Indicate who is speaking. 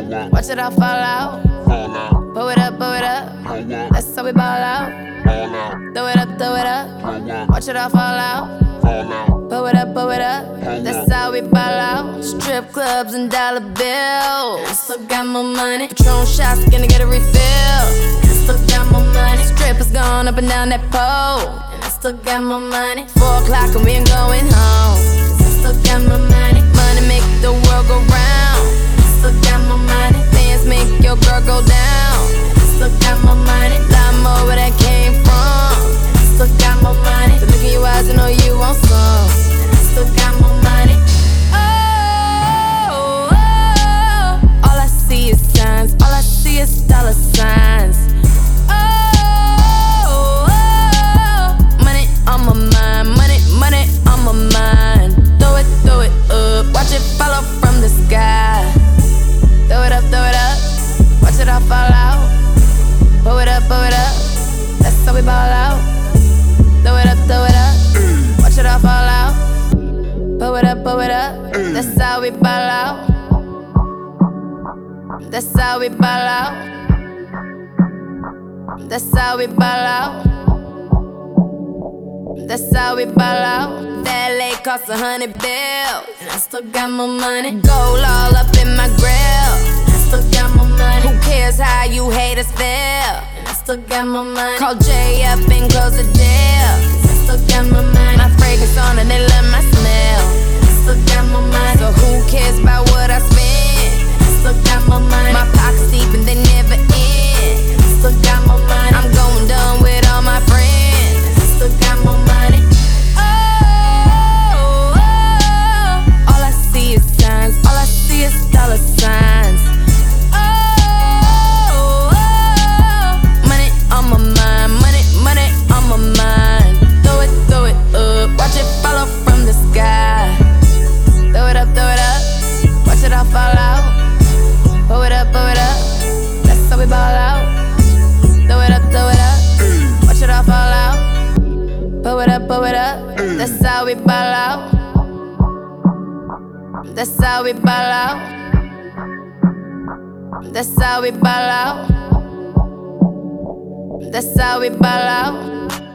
Speaker 1: Watch it all fall out. Pull it up, that's how we ball out. Throw it up, watch it all fall out. Pull it up, that's how we ball out. Strip clubs and dollar bills. Still got more money. Patron shots, gonna get a refill. Still got more money. Strippers going up and down that pole. And I still got more money. 4 o'clock and we ain't going home. Cause I still got more money. Money make the world go round. I still got more money. Dance make your girl go down. I still got more money. Lot more where that came from. I still got more money. The look in your eyes, I know you want some. I still got more money. Oh, all I see is signs. All I see is dollar signs. Money on my mind. Money on my mind. Throw it up. Watch it follow from the sky. Throw it up. Watch it all fall out. Pull it up. That's how we ball out. Throw it up. Watch it all fall out. Pull it up. That's how we ball out. That's how we ball out. That's how we ball out. That's how we ball out. That lake cost 100 bills. And I still got more money. Gold all up in my grill. And I still got more money. Who cares how you haters feel? And I still got more money. Call Jay up and close the deal. Cause I still got more money. My fragrance on and they love my smell. And I still got more money. So who cares about what I spend? And I still got more money. My pockets deep and they never end. And I still got more money. I'm going dumb with all my friends. And I still got more money. All I see is signs. All I see is dollar signs. Money on my mind. Money on my mind. Throw it up. Watch it follow from the sky. Throw it up. Watch it all fall out. Pull it up. That's how we ball out. Throw it up. Watch it all fall out. Pull it up. That's how we ball out. That's how we ball out. That's how we ball out. That's how we ball out.